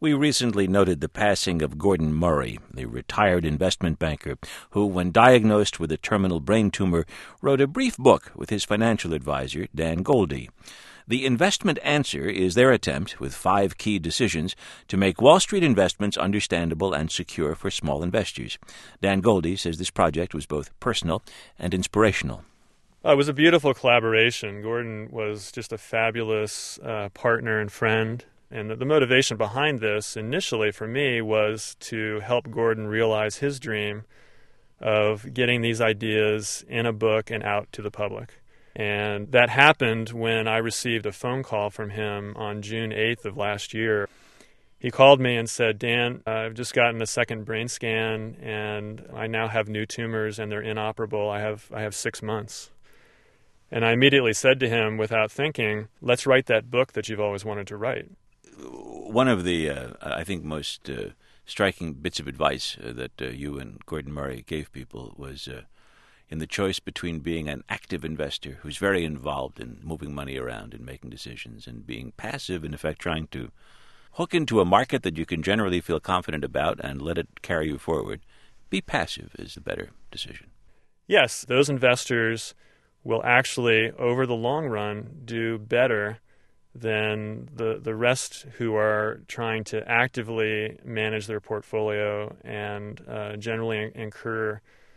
We recently noted the passing of Gordon Murray, the retired investment banker who, when diagnosed with a terminal brain tumor, wrote a brief book with his financial advisor, Dan Goldie. The Investment Answer is their attempt, with 5 key decisions, to make Wall Street investments understandable and secure for small investors. Dan Goldie says this project was both personal and inspirational. It was a beautiful collaboration. Gordon was just a fabulous partner and friend. And the motivation behind this initially for me was to help Gordon realize his dream of getting these ideas in a book and out to the public. And that happened when I received a phone call from him on June 8th of last year. He called me and said, "Dan, I've just gotten a second brain scan, and I now have new tumors, and they're inoperable. I have 6 months." And I immediately said to him, without thinking, "Let's write that book that you've always wanted to write." One of the, I think, most striking bits of advice that you and Gordon Murray gave people was in the choice between being an active investor who's very involved in moving money around and making decisions, and being passive, in effect, trying to hook into a market that you can generally feel confident about and let it carry you forward. Be passive is the better decision. Yes, those investors will actually, over the long run, do better than the rest who are trying to actively manage their portfolio and generally incur,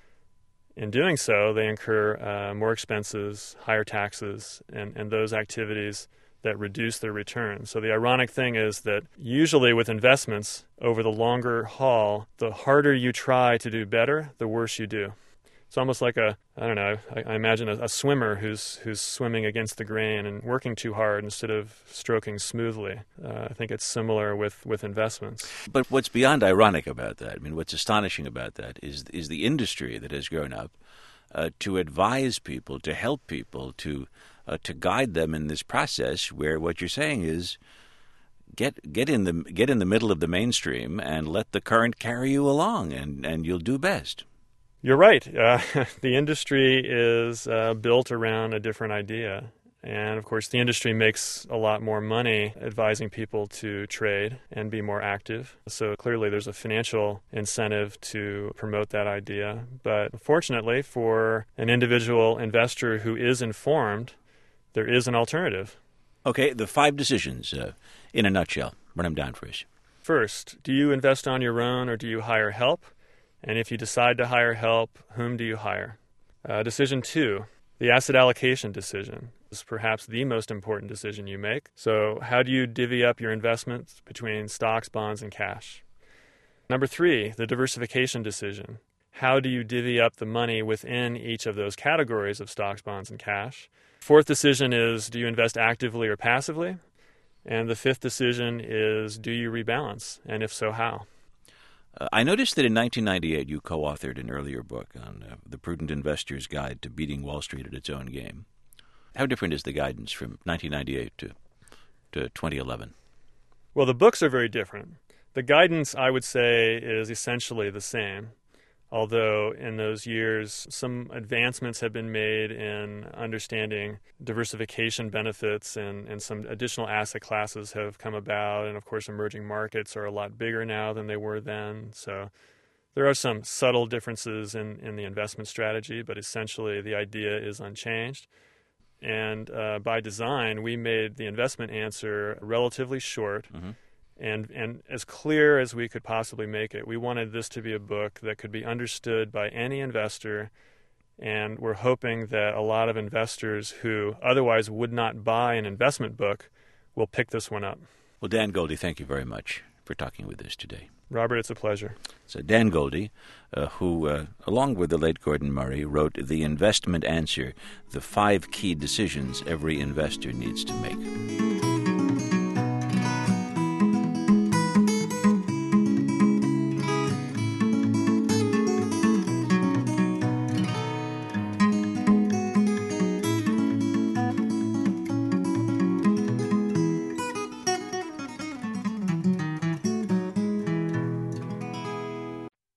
in doing so, they incur more expenses, higher taxes, and those activities that reduce their return. So the ironic thing is that usually with investments, over the longer haul, the harder you try to do better, the worse you do. It's almost like I imagine a swimmer who's swimming against the grain and working too hard instead of stroking smoothly. I think it's similar with investments. But what's beyond ironic about that, what's astonishing about that is the industry that has grown up to advise people, to help people, to guide them in this process, where what you're saying is get in the middle of the mainstream and let the current carry you along, and you'll do best. You're right. The industry is built around a different idea. And, of course, the industry makes a lot more money advising people to trade and be more active. So clearly there's a financial incentive to promote that idea. But fortunately for an individual investor who is informed, there is an alternative. Okay, the 5 decisions in a nutshell. Run them down for us. First, do you invest on your own or do you hire help? And if you decide to hire help, whom do you hire? Decision 2, the asset allocation decision, is perhaps the most important decision you make. So how do you divvy up your investments between stocks, bonds, and cash? Number 3, the diversification decision. How do you divvy up the money within each of those categories of stocks, bonds, and cash? 4th decision is, do you invest actively or passively? And the 5th decision is, do you rebalance? And if so, how? I noticed that in 1998 you co-authored an earlier book on The Prudent Investor's Guide to Beating Wall Street at Its Own Game. How different is the guidance from 1998 to 2011? Well, the books are very different. The guidance, I would say, is essentially the same, although in those years some advancements have been made in understanding diversification benefits, and some additional asset classes have come about. And, of course, emerging markets are a lot bigger now than they were then. So there are some subtle differences in the investment strategy, but essentially the idea is unchanged. And by design, we made the investment answer relatively short. Mm-hmm. And as clear as we could possibly make it. We wanted this to be a book that could be understood by any investor, and we're hoping that a lot of investors who otherwise would not buy an investment book will pick this one up. Well, Dan Goldie, thank you very much for talking with us today. Robert, it's a pleasure. So Dan Goldie, who, along with the late Gordon Murray, wrote The Investment Answer, the 5 key decisions every investor needs to make.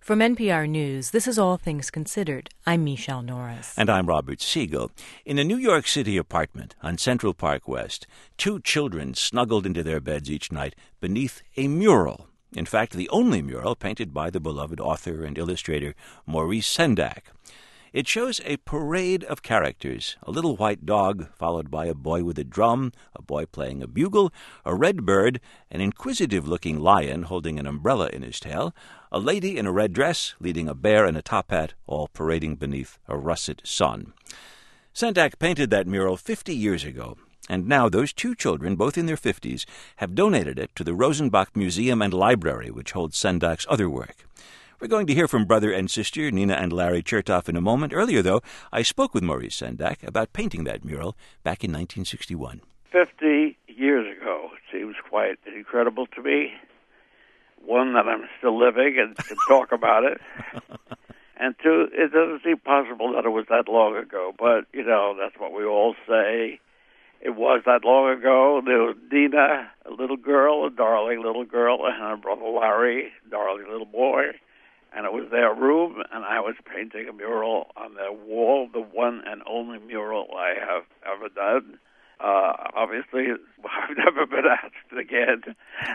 From NPR News, this is All Things Considered. I'm Michelle Norris. And I'm Robert Siegel. In a New York City apartment on Central Park West, 2 children snuggled into their beds each night beneath a mural. In fact, the only mural painted by the beloved author and illustrator Maurice Sendak. It shows a parade of characters, a little white dog followed by a boy with a drum, a boy playing a bugle, a red bird, an inquisitive-looking lion holding an umbrella in his tail, a lady in a red dress leading a bear in a top hat, all parading beneath a russet sun. Sendak painted that mural 50 years ago, and now those 2 children, both in their 50s, have donated it to the Rosenbach Museum and Library, which holds Sendak's other work. We're going to hear from brother and sister Nina and Larry Chertoff in a moment. Earlier, though, I spoke with Maurice Sendak about painting that mural back in 1961. 50 years ago. It seems quite incredible to me. One, that I'm still living and can talk about it. And 2, it doesn't seem possible that it was that long ago. But, that's what we all say. It was that long ago. There was Nina, a little girl, a darling little girl, and her brother Larry, a darling little boy. And it was their room, and I was painting a mural on their wall, the one and only mural I have ever done. Obviously, I've never been asked again.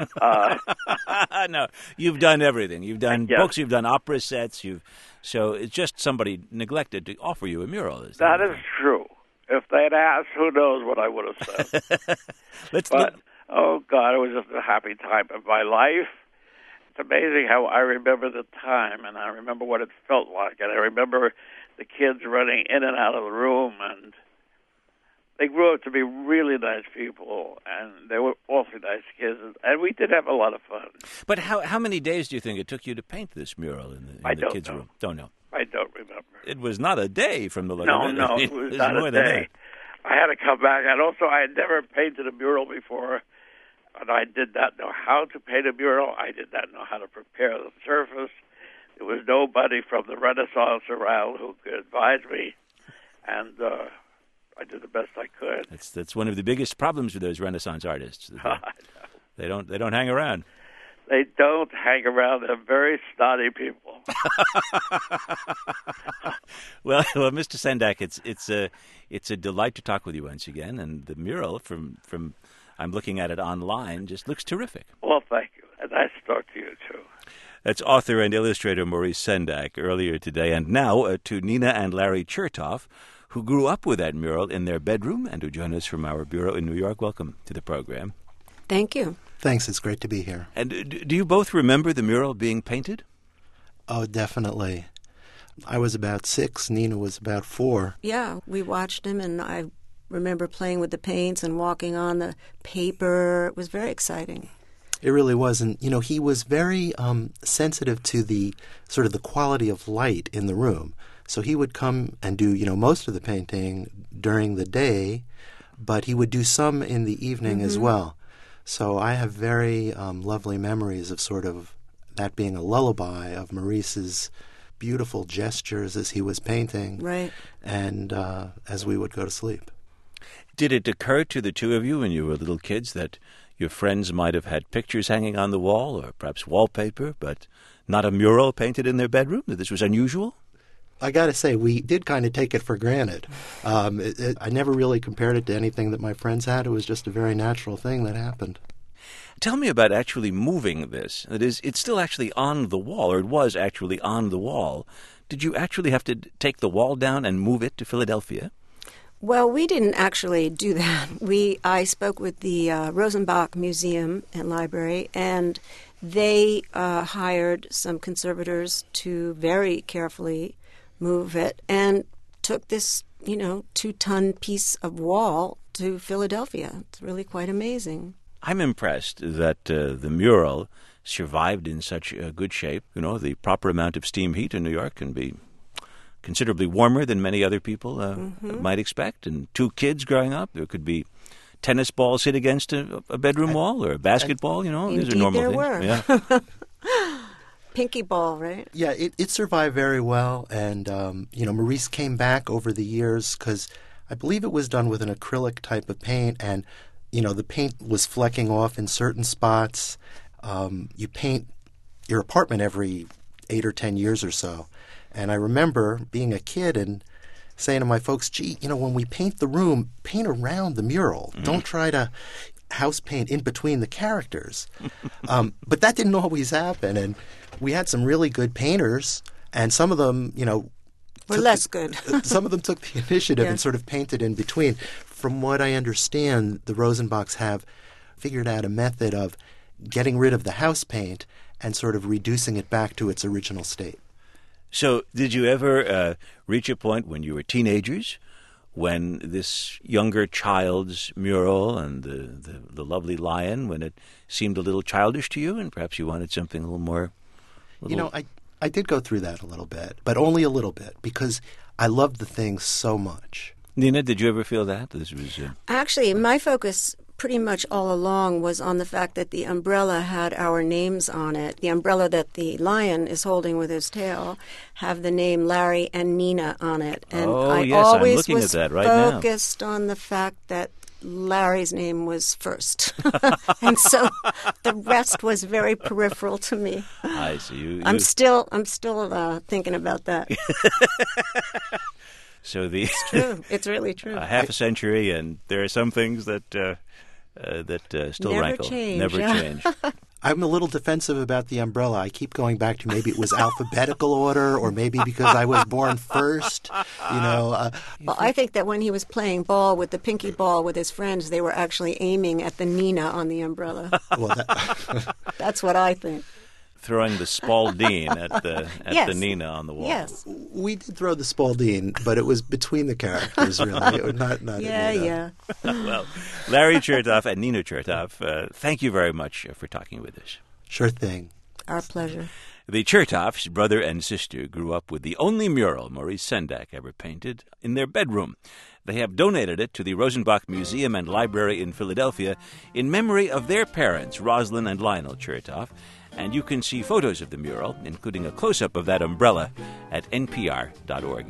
No, you've done everything. You've done yes. books, you've done opera sets. So it's just somebody neglected to offer you a mural. That is true. If they'd asked, who knows what I would have said. Oh, God, it was just a happy time of my life. It's amazing how I remember the time, and I remember what it felt like, and I remember the kids running in and out of the room, and they grew up to be really nice people, and they were awfully nice kids, and we did have a lot of fun. But how many days do you think it took you to paint this mural in the kids' room? Don't know. I don't remember. It was not a day from the look of it. No, it was not a day. I had to come back, and also I had never painted a mural before. And I did not know how to paint a mural. I did not know how to prepare the surface. There was nobody from the Renaissance around who could advise me, and I did the best I could. That's one of the biggest problems with those Renaissance artists. They don't hang around. They don't hang around. They're very snotty people. Well, Mr. Sendak, it's a delight to talk with you once again, and the mural from I'm looking at it online, just looks terrific. Well, thank you. And nice to talk to you, too. That's author and illustrator Maurice Sendak earlier today. And now to Nina and Larry Chertoff, who grew up with that mural in their bedroom and who join us from our bureau in New York. Welcome to the program. Thank you. Thanks. It's great to be here. And do you both remember the mural being painted? Oh, definitely. I was about 6. Nina was about 4. Yeah, we watched him, and I remember playing with the paints and walking on the paper. It was very exciting. It really was. And, he was very sensitive to the sort of the quality of light in the room. So he would come and do, most of the painting during the day, but he would do some in the evening as well. So I have very lovely memories of sort of that being a lullaby of Maurice's beautiful gestures as he was painting. Right. And as we would go to sleep. Did it occur to the two of you when you were little kids that your friends might have had pictures hanging on the wall or perhaps wallpaper, but not a mural painted in their bedroom, that this was unusual? I got to say, we did kind of take it for granted. I never really compared it to anything that my friends had. It was just a very natural thing that happened. Tell me about actually moving this. That is, it's still actually on the wall, or it was actually on the wall. Did you actually have to take the wall down and move it to Philadelphia? Well, we didn't actually do that. I spoke with the Rosenbach Museum and Library, and they hired some conservators to very carefully move it and took this, 2-ton piece of wall to Philadelphia. It's really quite amazing. I'm impressed that the mural survived in such good shape. The proper amount of steam heat in New York can be considerably warmer than many other people might expect. And 2 kids growing up, there could be tennis balls hit against a bedroom wall or a basketball. These are normal things. Were. Yeah. Pinky ball, right? Yeah, it survived very well. And, Maurice came back over the years because I believe it was done with an acrylic type of paint. And, the paint was flecking off in certain spots. You paint your apartment every 8 or 10 years or so. And I remember being a kid and saying to my folks, gee, when we paint the room, paint around the mural. Mm-hmm. Don't try to house paint in between the characters. But that didn't always happen. And we had some really good painters, and some of them, were less good. Some of them took the initiative and sort of painted in between. From what I understand, the Rosenbachs have figured out a method of getting rid of the house paint and sort of reducing it back to its original state. So did you ever reach a point when you were teenagers when this younger child's mural and the lovely lion, when it seemed a little childish to you and perhaps you wanted something a little more... I did go through that a little bit, but only a little bit because I loved the thing so much. Nina, did you ever feel that? This was Actually, my focus pretty much all along was on the fact that the umbrella had our names on it. The umbrella that the lion is holding with his tail have the name Larry and Nina on it. And I always I'm looking was at that right now. focused on the fact that Larry's name was first. And so the rest was very peripheral to me. I see. I'm still thinking about that. So it's true. It's really true. Half a century, and there are some things that still never rankle. Change. Never change. I'm a little defensive about the umbrella. I keep going back to maybe it was alphabetical order, or maybe because I was born first. Well, I think that when he was playing ball with the pinky ball with his friends, they were actually aiming at the Nina on the umbrella. Well, that's what I think. Throwing the Spalding at the Nina on the wall. Yes, we did throw the Spalding, but it was between the characters, really, not yeah. Well, Larry Chertoff and Nina Chertoff, thank you very much for talking with us. Sure thing. Our pleasure. The Chertoffs, brother and sister, grew up with the only mural Maurice Sendak ever painted in their bedroom. They have donated it to the Rosenbach Museum and Library in Philadelphia in memory of their parents, Rosalind and Lionel Chertoff. And you can see photos of the mural, including a close-up of that umbrella, at npr.org.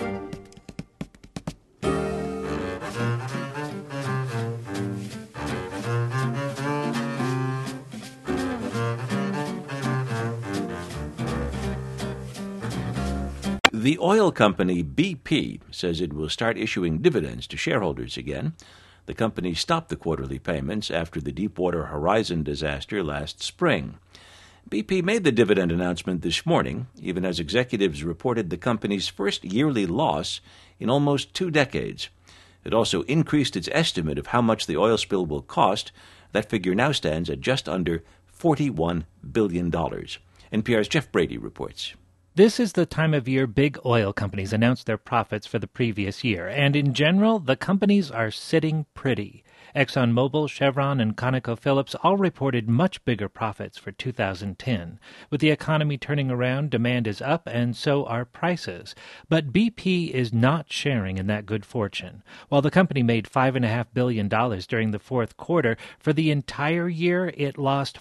The oil company BP says it will start issuing dividends to shareholders again. The company stopped the quarterly payments after the Deepwater Horizon disaster last spring. BP made the dividend announcement this morning, even as executives reported the company's first yearly loss in almost 2 decades. It also increased its estimate of how much the oil spill will cost. That figure now stands at just under $41 billion. NPR's Jeff Brady reports. This is the time of year big oil companies announce their profits for the previous year, and in general, the companies are sitting pretty. ExxonMobil, Chevron, and ConocoPhillips all reported much bigger profits for 2010. With the economy turning around, demand is up, and so are prices. But BP is not sharing in that good fortune. While the company made $5.5 billion during the fourth quarter, for the entire year it lost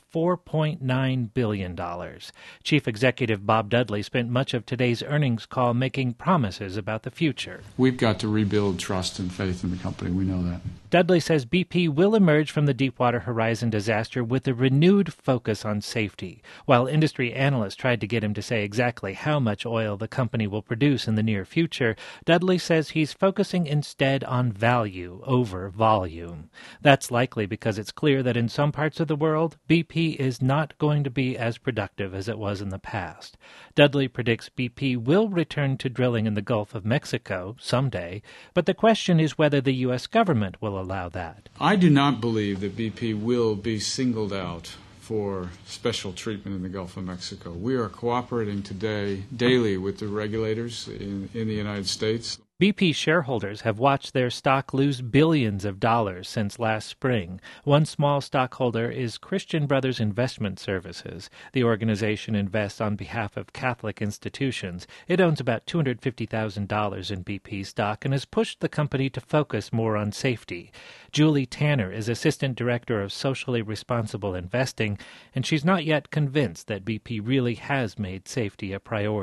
$4.9 billion. Chief Executive Bob Dudley spent much of today's earnings call making promises about the future. We've got to rebuild trust and faith in the company. We know that. Dudley says BP will emerge from the Deepwater Horizon disaster with a renewed focus on safety. While industry analysts tried to get him to say exactly how much oil the company will produce in the near future, Dudley says he's focusing instead on value over volume. That's likely because it's clear that in some parts of the world, BP is not going to be as productive as it was in the past. Dudley predicts BP will return to drilling in the Gulf of Mexico someday, but the question is whether the U.S. government will allow that. I do not believe that BP will be singled out for special treatment in the Gulf of Mexico. We are cooperating today daily with the regulators in the United States. BP shareholders have watched their stock lose billions of dollars since last spring. One small stockholder is Christian Brothers Investment Services. The organization invests on behalf of Catholic institutions. It owns about $250,000 in BP stock and has pushed the company to focus more on safety. Julie Tanner is Assistant Director of Socially Responsible Investing, and she's not yet convinced that BP really has made safety a priority.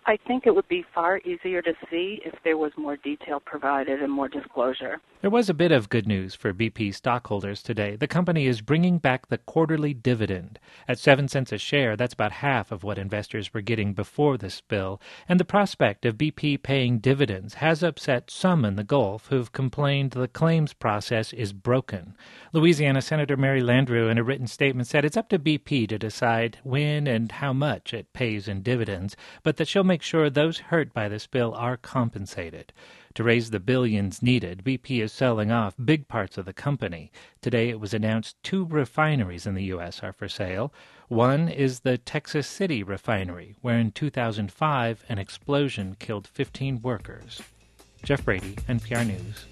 I think it would be far easier to see if there was more detail provided and more disclosure. There was a bit of good news for BP stockholders today. The company is bringing back the quarterly dividend. At 7 cents a share, that's about half of what investors were getting before the spill. And the prospect of BP paying dividends has upset some in the Gulf who've complained the claims process is broken. Louisiana Senator Mary Landrieu, in a written statement, said it's up to BP to decide when and how much it pays in dividends, but that she'll make sure those hurt by the spill are compensated. To raise the billions needed, BP is selling off big parts of the company. Today it was announced 2 refineries in the U.S. are for sale. One is the Texas City refinery, where in 2005 an explosion killed 15 workers. Jeff Brady, NPR News.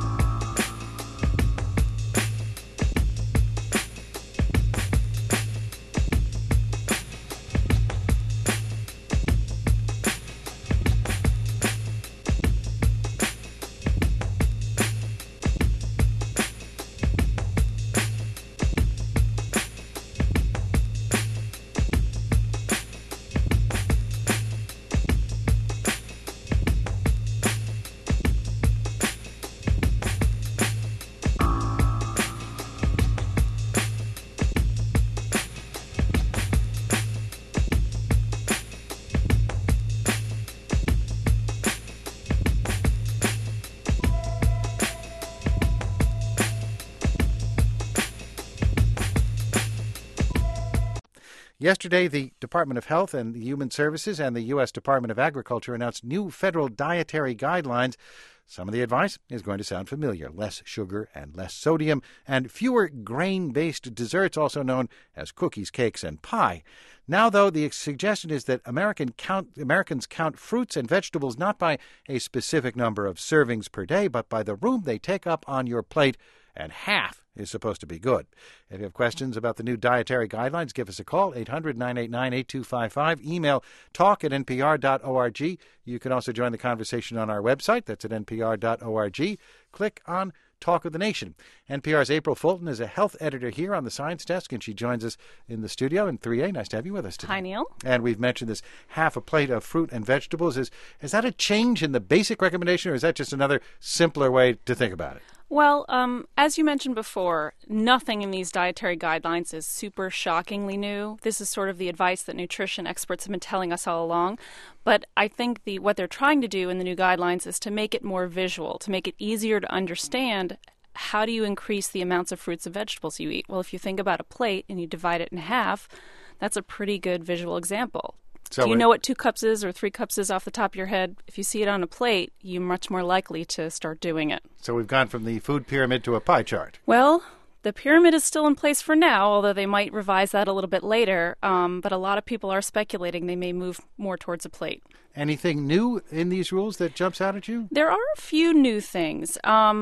Yesterday, the Department of Health and Human Services and the U.S. Department of Agriculture announced new federal dietary guidelines. Some of the advice is going to sound familiar: less sugar and less sodium, and fewer grain-based desserts, also known as cookies, cakes, and pie. Now, though, the suggestion is that Americans count fruits and vegetables not by a specific number of servings per day, but by the room they take up on your plate, and half is supposed to be good. If you have questions about the new dietary guidelines, give us a call, 800-989-8255. Email talk@npr.org. You can also join the conversation on our website. That's at npr.org. Click on Talk of the Nation. NPR's April Fulton is a health editor here on the Science Desk, and she joins us in the studio in 3A. Nice to have you with us today. Hi, Neil. And we've mentioned this half a plate of fruit and vegetables. Is that a change in the basic recommendation, or is that just another simpler way to think about it? Well, as you mentioned before, nothing in these dietary guidelines is super shockingly new. This is sort of the advice that nutrition experts have been telling us all along. But I think what they're trying to do in the new guidelines is to make it more visual, to make it easier to understand how do you increase the amounts of fruits and vegetables you eat. Well, if you think about a plate and you divide it in half, that's a pretty good visual example. So do you know what 2 cups is or 3 cups is off the top of your head? If you see it on a plate, you're much more likely to start doing it. So we've gone from the food pyramid to a pie chart. Well, the pyramid is still in place for now, although they might revise that a little bit later. But a lot of people are speculating they may move more towards a plate. Anything new in these rules that jumps out at you? There are a few new things.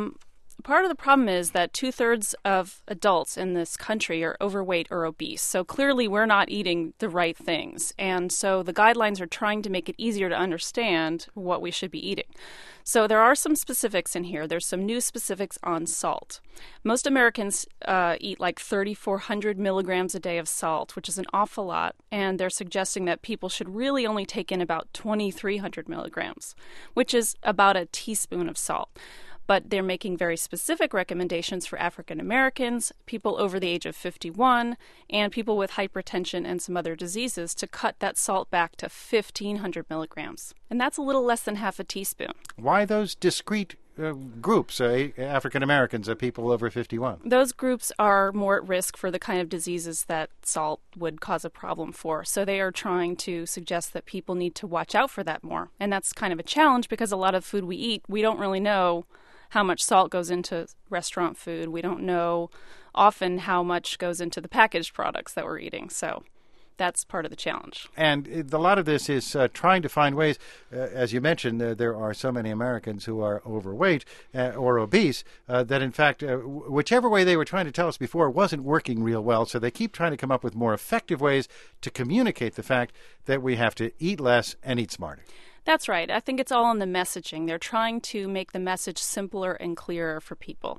Part of the problem is that 2/3 of adults in this country are overweight or obese. So clearly we're not eating the right things. And so the guidelines are trying to make it easier to understand what we should be eating. So there are some specifics in here. There's some new specifics on salt. Most Americans eat like 3,400 milligrams a day of salt, which is an awful lot. And they're suggesting that people should really only take in about 2,300 milligrams, which is about a teaspoon of salt. But they're making very specific recommendations for African Americans, people over the age of 51, and people with hypertension and some other diseases to cut that salt back to 1,500 milligrams. And that's a little less than half a teaspoon. Why those discrete groups, African Americans, people over 51? Those groups are more at risk for the kind of diseases that salt would cause a problem for. So they are trying to suggest that people need to watch out for that more. And that's kind of a challenge because a lot of food we eat, we don't really know how much salt goes into restaurant food. We don't know often how much goes into the packaged products that we're eating. So that's part of the challenge. And a lot of this is trying to find ways, as you mentioned, there are so many Americans who are overweight or obese that, in fact, whichever way they were trying to tell us before wasn't working real well. So they keep trying to come up with more effective ways to communicate the fact that we have to eat less and eat smarter. That's right. I think it's all in the messaging. They're trying to make the message simpler and clearer for people.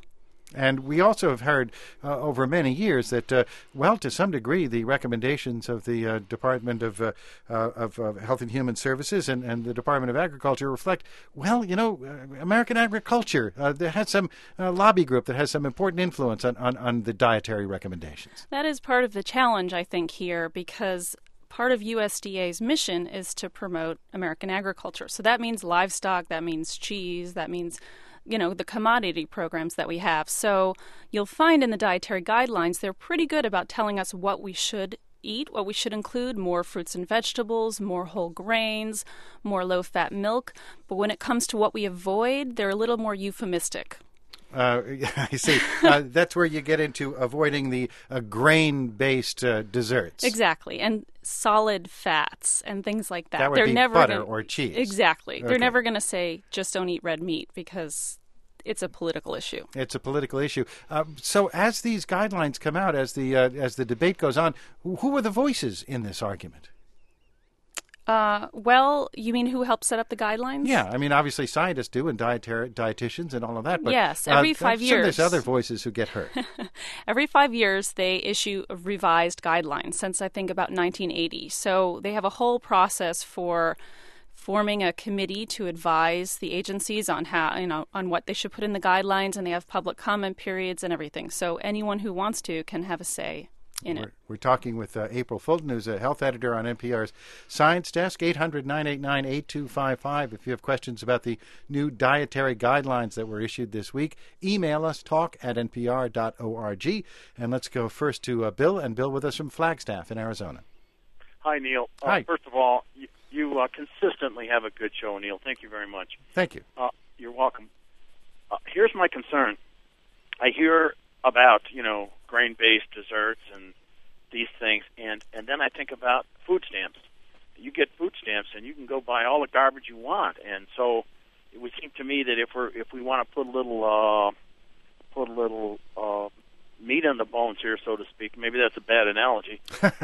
And we also have heard over many years that, well, to some degree, the recommendations of the Department of Health and Human Services and the Department of Agriculture reflect, well, American agriculture. There has some lobby group that has some important influence on the dietary recommendations. That is part of the challenge, I think, here, because part of USDA's mission is to promote American agriculture. So that means livestock, that means cheese, that means the commodity programs that we have. So you'll find in the dietary guidelines, they're pretty good about telling us what we should eat, what we should include: more fruits and vegetables, more whole grains, more low-fat milk. But when it comes to what we avoid, they're a little more euphemistic. I see. That's where you get into avoiding the grain-based desserts. Exactly. And solid fats and things like that. That would They're be never butter or cheese. Exactly. Okay. They're never going to say, just don't eat red meat, because it's a political issue. It's a political issue. So as these guidelines come out, as the debate goes on, who are the voices in this argument? Well, you mean who helped set up the guidelines? Yeah, I mean, obviously scientists do, and dietitians and all of that. But yes, every 5 years. There's other voices who get hurt. Every 5 years, they issue revised guidelines since, I think, about 1980. So they have a whole process for forming a committee to advise the agencies on how, on what they should put in the guidelines, and they have public comment periods and everything. So anyone who wants to can have a say in it. We're talking with April Fulton, who's a health editor on NPR's Science Desk. 800-989-8255. If you have questions about the new dietary guidelines that were issued this week, email us, talk@npr.org. And let's go first to Bill, and Bill with us from Flagstaff in Arizona. Hi, Neil. Hi. First of all, you consistently have a good show, Neil. Thank you very much. Thank you. You're welcome. Here's my concern. I hear about, grain-based desserts and these things, and then I think about food stamps. You get food stamps, and you can go buy all the garbage you want, and so it would seem to me that if we want to put a little meat on the bones here, so to speak, maybe that's a bad analogy.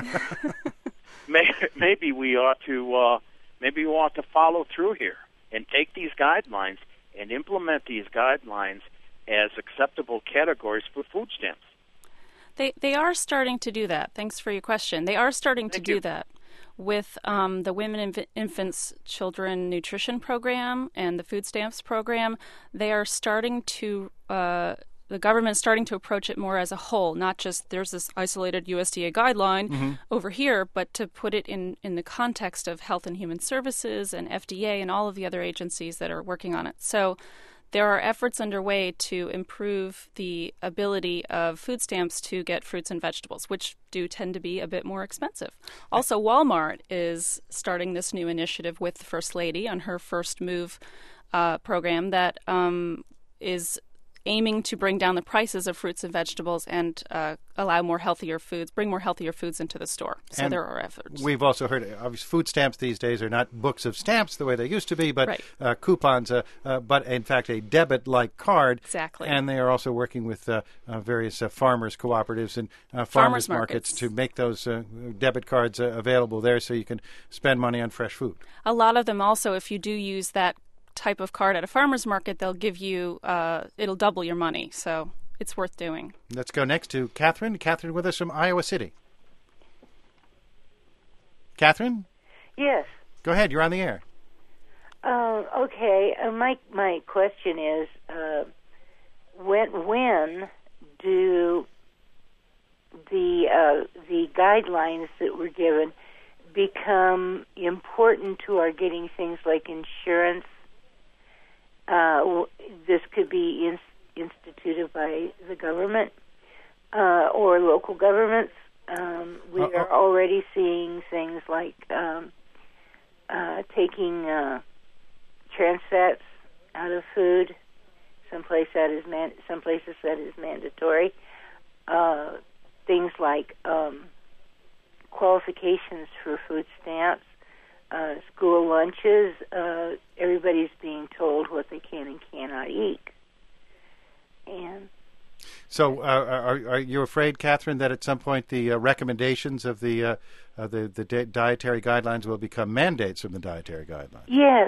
Maybe we ought to follow through here and take these guidelines and implement these guidelines as acceptable categories for food stamps. They are starting to do that. Thanks for your question. They are starting to do that with the Women and Infants Children Nutrition Program and the Food Stamps Program. They are starting to the government's starting to approach it more as a whole, not just there's this isolated USDA guideline over here, but to put it in the context of Health and Human Services and FDA and all of the other agencies that are working on it. So there are efforts underway to improve the ability of food stamps to get fruits and vegetables, which do tend to be a bit more expensive. Also, Walmart is starting this new initiative with the First Lady on her First Move program that is aiming to bring down the prices of fruits and vegetables and bring more healthier foods into the store. So and there are efforts. We've also heard, obviously, food stamps these days are not books of stamps the way they used to be, but coupons, but in fact a debit-like card. Exactly. And they are also working with various farmers cooperatives and farmers markets to make those debit cards available there so you can spend money on fresh food. A lot of them also, if you do use that type of card at a farmer's market, they'll give you, it'll double your money. So it's worth doing. Let's go next to Catherine. Catherine with us from Iowa City. Catherine? Yes. Go ahead. You're on the air. Okay. My question is, when do the guidelines that were given become important to our getting things like insurance? This could be instituted by the government or local governments. We are already seeing things like taking trans fats out of food. Some places that is mandatory. Things like qualifications for food stamps. School lunches, everybody's being told what they can and cannot eat. And so, are you afraid, Catherine, that at some point the recommendations of the dietary guidelines will become mandates from the dietary guidelines? Yes,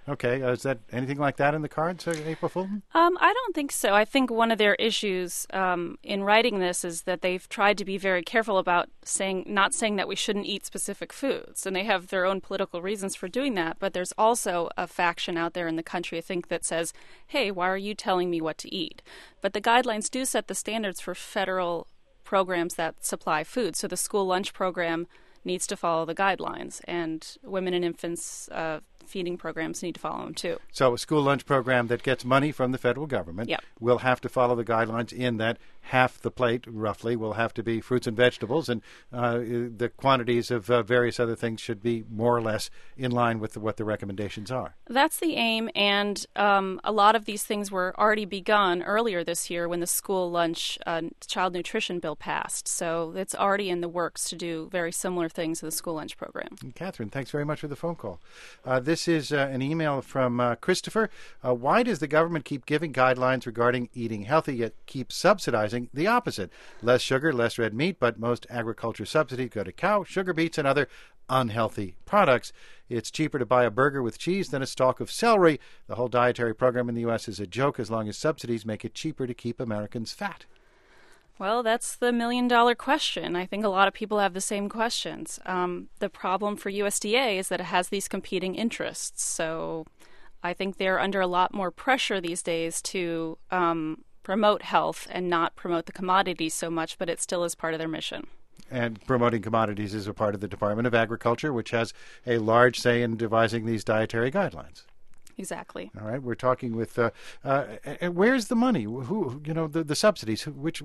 Okay. Is that anything like that in the cards, April Fulton? I don't think so. I think one of their issues in writing this is that they've tried to be very careful about not saying that we shouldn't eat specific foods, and they have their own political reasons for doing that. But there's also a faction out there in the country, I think, that says, "Hey, why are you telling me what to eat?" But the guidelines do set the standards for federal programs that supply food. So the school lunch program needs to follow the guidelines, and women and infants feeding programs need to follow them too. So a school lunch program that gets money from the federal government will have to follow the guidelines in that half the plate, roughly, will have to be fruits and vegetables, and the quantities of various other things should be more or less in line with what the recommendations are. That's the aim, and a lot of these things were already begun earlier this year when the school lunch child nutrition bill passed. So it's already in the works to do very similar things to the school lunch program. And Catherine, thanks very much for the phone call. This is an email from Christopher. Why does the government keep giving guidelines regarding eating healthy, yet keep subsidizing the opposite? Less sugar, less red meat, but most agriculture subsidies go to cow, sugar beets, and other unhealthy products. It's cheaper to buy a burger with cheese than a stalk of celery. The whole dietary program in the U.S. is a joke as long as subsidies make it cheaper to keep Americans fat. Well, that's the million-dollar question. I think a lot of people have the same questions. The problem for USDA is that it has these competing interests. So I think they're under a lot more pressure these days to promote health and not promote the commodities so much, but it still is part of their mission. And promoting commodities is a part of the Department of Agriculture, which has a large say in devising these dietary guidelines. Exactly. All right, we're talking with where's the money? Who the subsidies? Which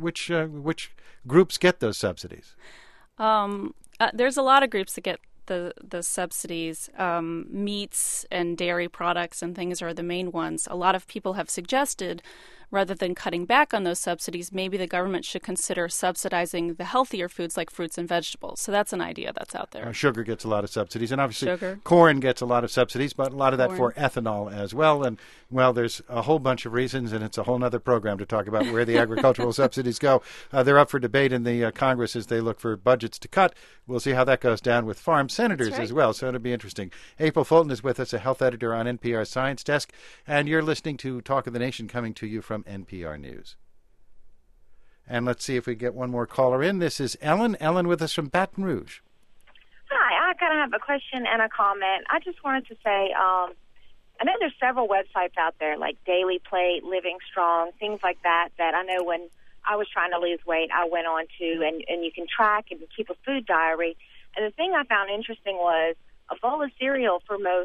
groups get those subsidies? There's a lot of groups that get the subsidies. Meats and dairy products and things are the main ones. A lot of people have suggested, rather than cutting back on those subsidies, maybe the government should consider subsidizing the healthier foods like fruits and vegetables. So that's an idea that's out there. Sugar gets a lot of subsidies, and obviously corn gets a lot of subsidies, but a lot of that for ethanol as well. And, well, there's a whole bunch of reasons, and it's a whole other program to talk about where the agricultural subsidies go. They're up for debate in the Congress as they look for budgets to cut. We'll see how that goes down with farm senators as well, so it'll be interesting. April Fulton is with us, a health editor on NPR Science Desk, and you're listening to Talk of the Nation coming to you from NPR News. And let's see if we get one more caller in. This is Ellen. Ellen with us from Baton Rouge. Hi, I kind of have a question and a comment. I just wanted to say, I know there's several websites out there like Daily Plate, Living Strong, things like that, that I know when I was trying to lose weight, I went on to, and you can track and keep a food diary. And the thing I found interesting was a bowl of cereal for most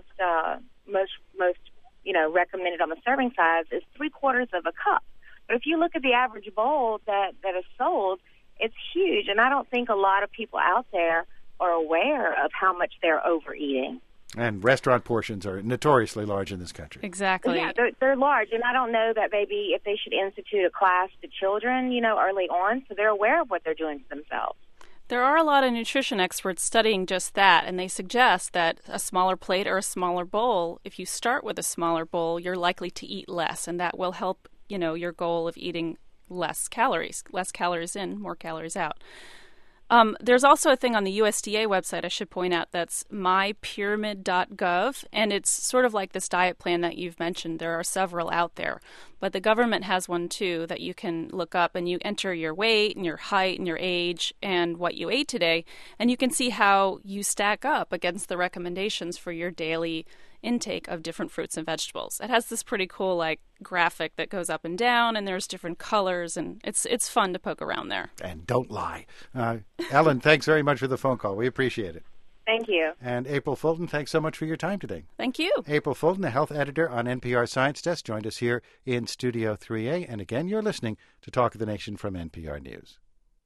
recommended on the serving size is 3/4 of a cup. But if you look at the average bowl that is sold, it's huge. And I don't think a lot of people out there are aware of how much they're overeating. And restaurant portions are notoriously large in this country. Exactly. Yeah, they're large. And I don't know that maybe if they should institute a class to children, early on, so they're aware of what they're doing to themselves. There are a lot of nutrition experts studying just that, and they suggest that a smaller plate or a smaller bowl, if you start with a smaller bowl, you're likely to eat less, and that will help, your goal of eating less calories in, more calories out. There's also a thing on the USDA website, I should point out, that's mypyramid.gov, and it's sort of like this diet plan that you've mentioned. There are several out there, but the government has one too that you can look up, and you enter your weight and your height and your age and what you ate today, and you can see how you stack up against the recommendations for your daily intake of different fruits and vegetables. It has this pretty cool graphic that goes up and down, and there's different colors, and it's fun to poke around there. And don't lie. Ellen, thanks very much for the phone call. We appreciate it. Thank you. And April Fulton, thanks so much for your time today. Thank you. April Fulton, the health editor on NPR Science Desk, joined us here in Studio 3A. And again, you're listening to Talk of the Nation from NPR News.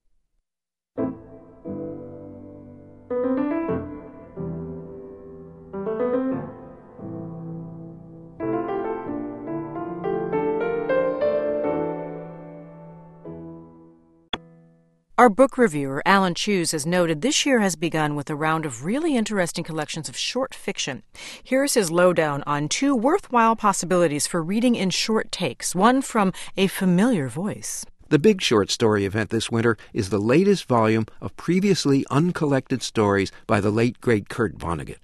Our book reviewer, Alan Cheuse, has noted this year has begun with a round of really interesting collections of short fiction. Here's his lowdown on 2 worthwhile possibilities for reading in short takes, one from a familiar voice. The big short story event this winter is the latest volume of previously uncollected stories by the late, great Kurt Vonnegut.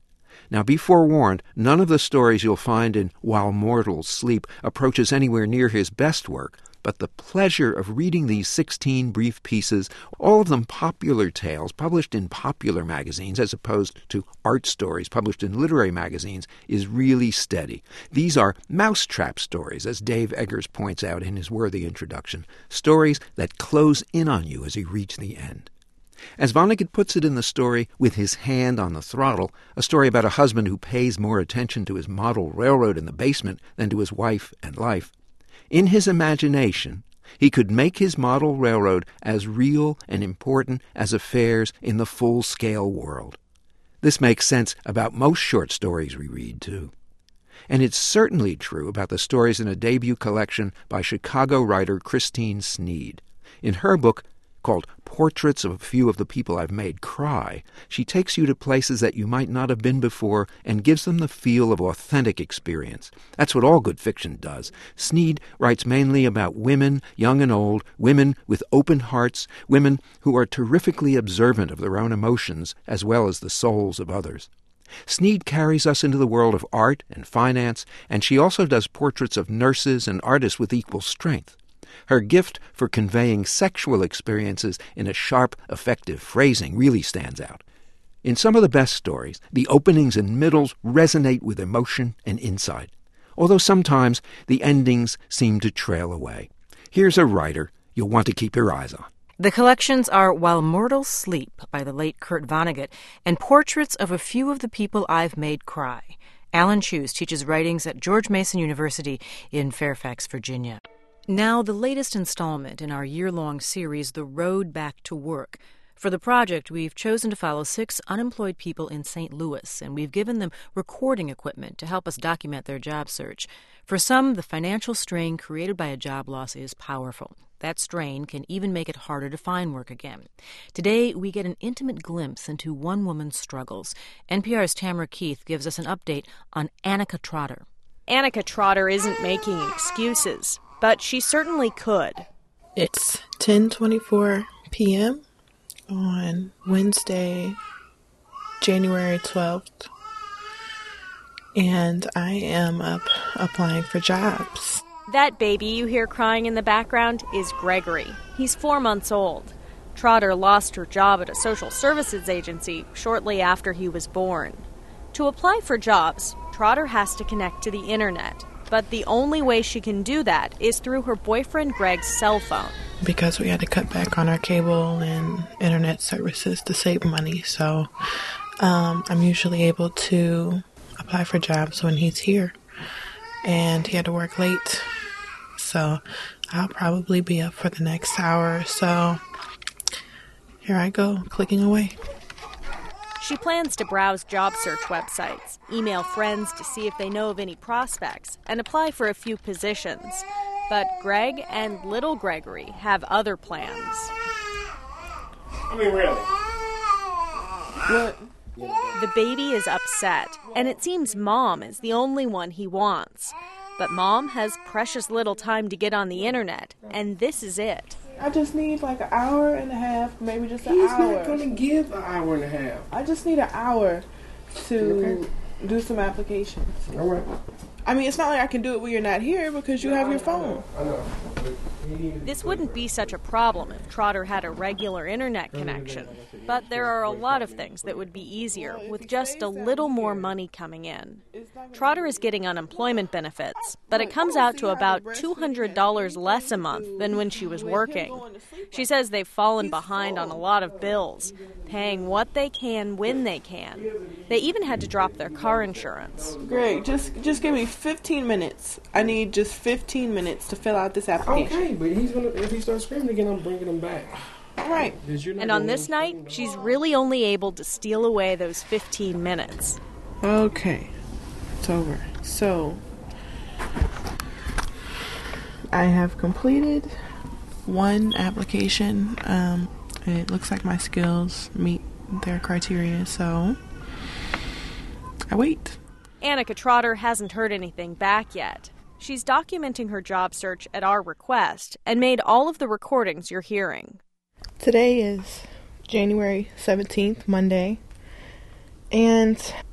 Now, be forewarned, none of the stories you'll find in While Mortals Sleep approaches anywhere near his best work, but the pleasure of reading these 16 brief pieces, all of them popular tales published in popular magazines as opposed to art stories published in literary magazines, is really steady. These are mousetrap stories, as Dave Eggers points out in his worthy introduction, stories that close in on you as you reach the end. As Vonnegut puts it in the story, With His Hand on the Throttle, a story about a husband who pays more attention to his model railroad in the basement than to his wife and life, in his imagination, he could make his model railroad as real and important as affairs in the full-scale world. This makes sense about most short stories we read, too. And it's certainly true about the stories in a debut collection by Chicago writer Christine Sneed. In her book, called Portraits of a Few of the People I've Made Cry, she takes you to places that you might not have been before and gives them the feel of authentic experience. That's what all good fiction does. Sneed writes mainly about women, young and old, women with open hearts, women who are terrifically observant of their own emotions as well as the souls of others. Sneed carries us into the world of art and finance, and she also does portraits of nurses and artists with equal strength. Her gift for conveying sexual experiences in a sharp, effective phrasing really stands out. In some of the best stories, the openings and middles resonate with emotion and insight, although sometimes the endings seem to trail away. Here's a writer you'll want to keep your eyes on. The collections are While Mortals Sleep by the late Kurt Vonnegut and Portraits of a Few of the People I've Made Cry. Alan Cheuse teaches writings at George Mason University in Fairfax, Virginia. Now, the latest installment in our year-long series, The Road Back to Work. For the project, we've chosen to follow 6 unemployed people in St. Louis, and we've given them recording equipment to help us document their job search. For some, the financial strain created by a job loss is powerful. That strain can even make it harder to find work again. Today, we get an intimate glimpse into one woman's struggles. NPR's Tamara Keith gives us an update on Annika Trotter. Annika Trotter isn't making excuses, but she certainly could. It's 10:24 p.m. on Wednesday, January 12th, and I am up applying for jobs. That baby you hear crying in the background is Gregory. He's 4 months old. Trotter lost her job at a social services agency shortly after he was born. To apply for jobs, Trotter has to connect to the internet. But the only way she can do that is through her boyfriend Greg's cell phone. Because we had to cut back on our cable and internet services to save money, so I'm usually able to apply for jobs when he's here. And he had to work late, so I'll probably be up for the next hour or so. Here I go, clicking away. She plans to browse job search websites, email friends to see if they know of any prospects, and apply for a few positions. But Greg and little Gregory have other plans. Really? What? The baby is upset, and it seems Mom is the only one he wants. But Mom has precious little time to get on the internet, and this is it. I just need like an hour and a half, maybe just an hour. He's not going to give an hour and a half. I just need an hour to do some applications. All right. I mean, it's not like I can do it when you're not here because you have your phone. I know. This wouldn't be such a problem if Trotter had a regular internet connection. But there are a lot of things that would be easier with just a little more money coming in. Trotter is getting unemployment benefits, but it comes out to about $200 less a month than when she was working. She says they've fallen behind on a lot of bills, paying what they can when they can. They even had to drop their car insurance. Great. Just give me 15 minutes. I need just 15 minutes to fill out this application. Okay, but if he starts screaming again, I'm bringing him back. All right. And on this night, she's really only able to steal away those 15 minutes. Okay. It's over. So, I have completed one application. It looks like my skills meet their criteria, so I wait. Annika Trotter hasn't heard anything back yet. She's documenting her job search at our request and made all of the recordings you're hearing. Today is January 17th, Monday, and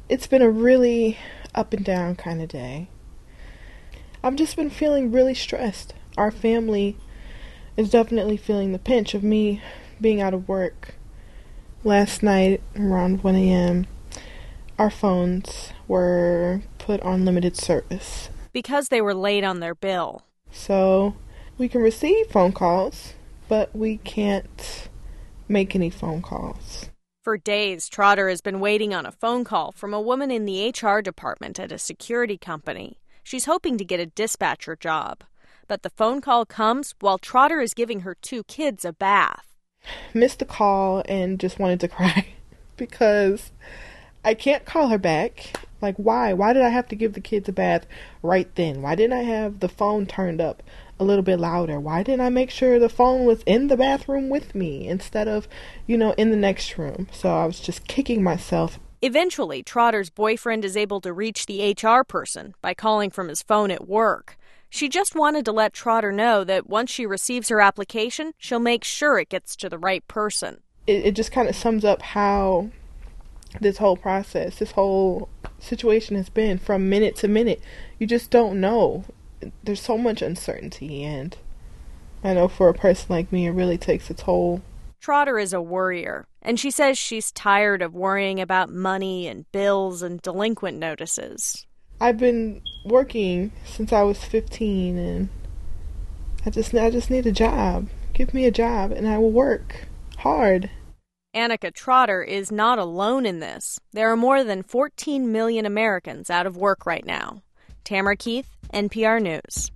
It's been a really up and down kind of day. I've just been feeling really stressed. Our family is definitely feeling the pinch of me being out of work. Last night, around 1 a.m., our phones were put on limited service. Because they were late on their bill. So we can receive phone calls, but we can't make any phone calls. For days, Trotter has been waiting on a phone call from a woman in the HR department at a security company. She's hoping to get a dispatcher job. But the phone call comes while Trotter is giving her 2 kids a bath. Missed the call and just wanted to cry because I can't call her back. Like, why? Why did I have to give the kids a bath right then? Why didn't I have the phone turned up a little bit louder? Why didn't I make sure the phone was in the bathroom with me instead of, in the next room? So I was just kicking myself. Eventually, Trotter's boyfriend is able to reach the HR person by calling from his phone at work. She just wanted to let Trotter know that once she receives her application, she'll make sure it gets to the right person. It just kind of sums up how this whole process, this whole situation has been from minute to minute. You just don't know. There's so much uncertainty, and I know for a person like me, it really takes a toll. Trotter is a worrier, and she says she's tired of worrying about money and bills and delinquent notices. I've been working since I was 15, and I just need a job. Give me a job, and I will work hard. Annika Trotter is not alone in this. There are more than 14 million Americans out of work right now. Tamara Keith, NPR News.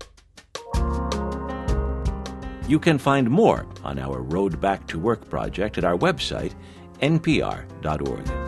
You can find more on our Road Back to Work project at our website, npr.org.